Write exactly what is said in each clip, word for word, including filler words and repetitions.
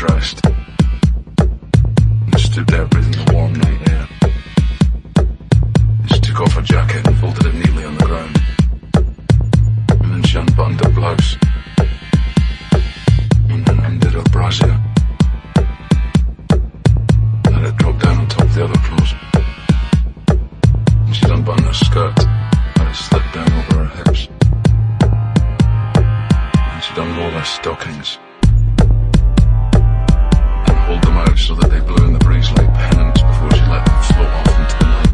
dressed and stood there breathing the warm night air. She took off her jacket and folded it neatly on the ground. And then she unbuttoned her blouse. And then undid her brassiere. Let it drop down on top of the other clothes. And she'd unbuttoned her skirt. Let it slip down over her hips. And she'd unroll her stockings. And hold them out so that they blew in the breeze like pennants before she let them float off into the night.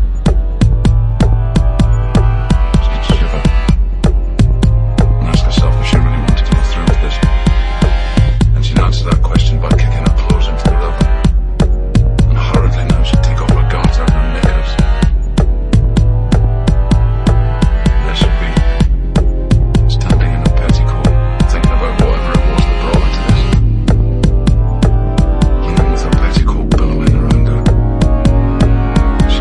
She'd shiver. And ask herself if she really wanted to go through with this. And she'd answer that question by kicking her clothes into the river. And hurriedly now she'd take off her garter and her knickers. There she'd be, standing in her petticoat, thinking about whatever it was that brought her to this. And then with her petticoat billowing around her,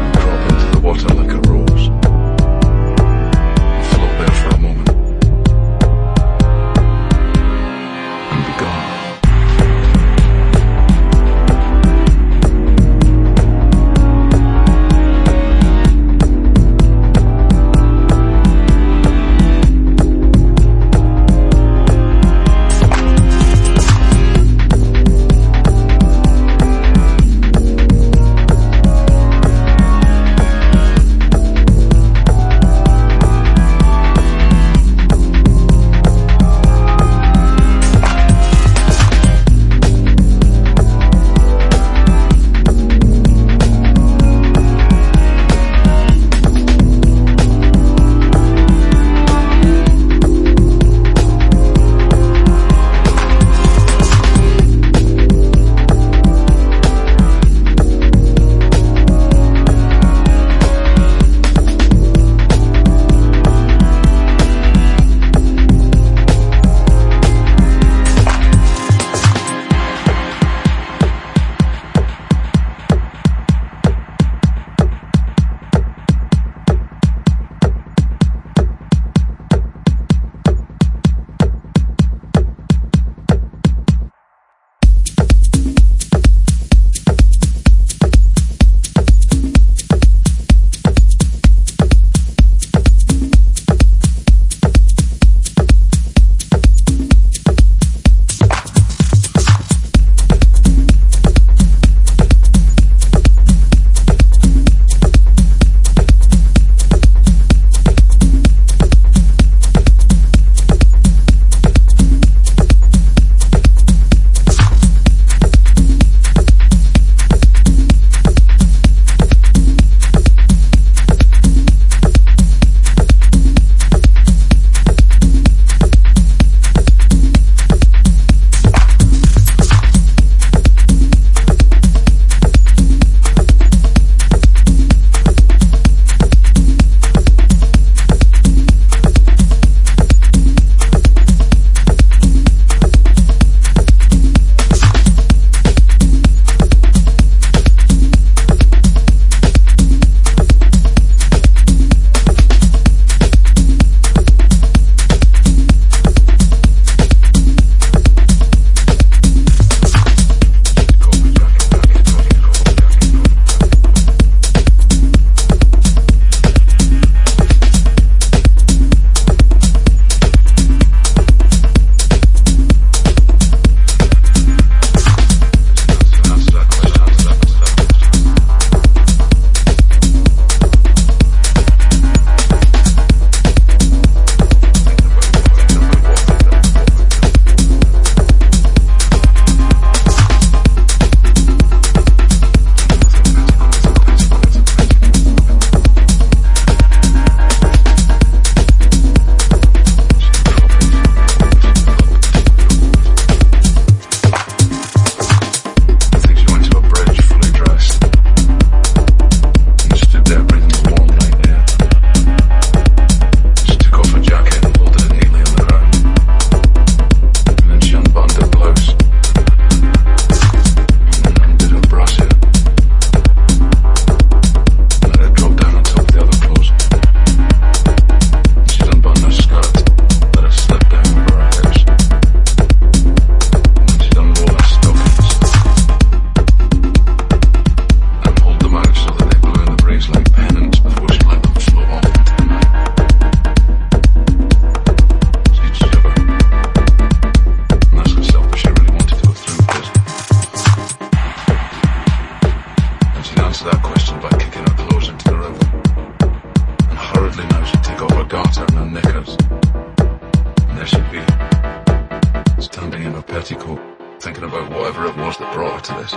standing in her petticoat, thinking about whatever it was that brought her to this.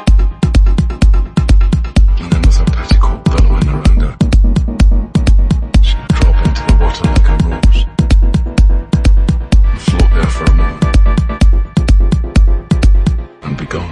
And then with her petticoat billowing around her, she'd drop into the water like a rose, and float there for a moment, and be gone.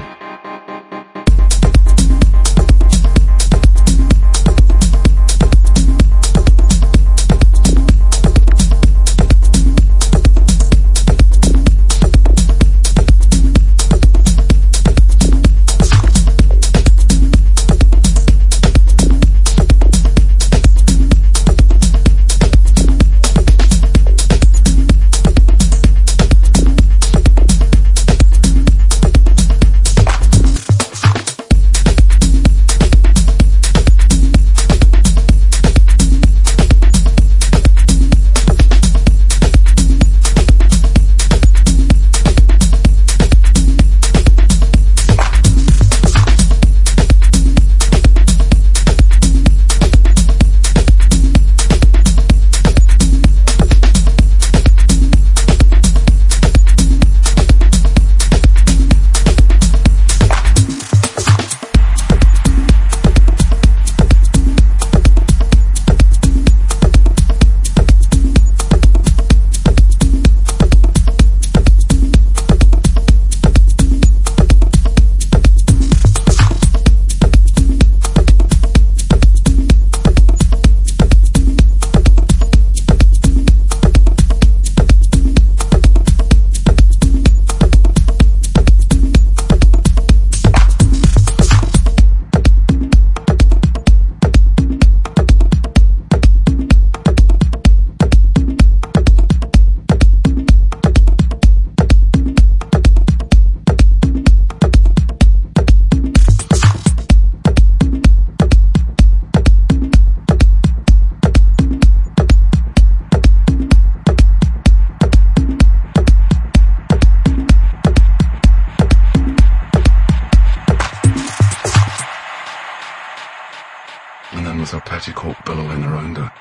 And then with her petticoat billowing around her,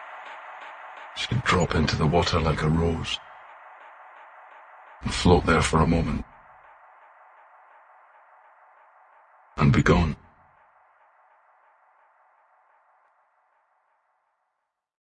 she'd drop into the water like a rose, and float there for a moment, and be gone.